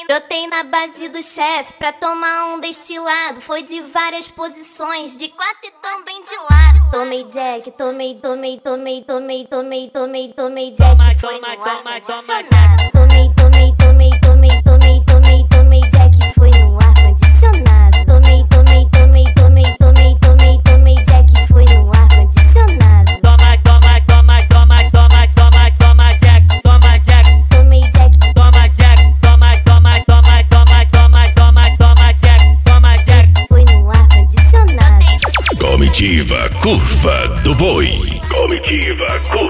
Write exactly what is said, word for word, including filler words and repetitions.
Brotei na base do chefe pra tomar um destilado. Foi de várias posições, de quatro e também de lado. Tomei Jack, tomei, tomei, tomei, tomei, tomei, tomei, tomei Jack. Foi no ar-condicionado. Tomei, tomei, tomei, tomei, tomei, tomei, tomei Jack. Foi no ar-condicionado. Tomei, tomei, tomei, tomei, tomei, tomei, tomei Jack. Foi no ar-condicionado. Toma, toma, toma, toma, toma, toma, toma Jack, toma Jack. Tomei Jack, toma Jack, toma, toma, toma, toma, toma, toma, toma Jack, toma Jack. foi no ar-condicionado. Comitiva Curva do Boi. Comitiva Curva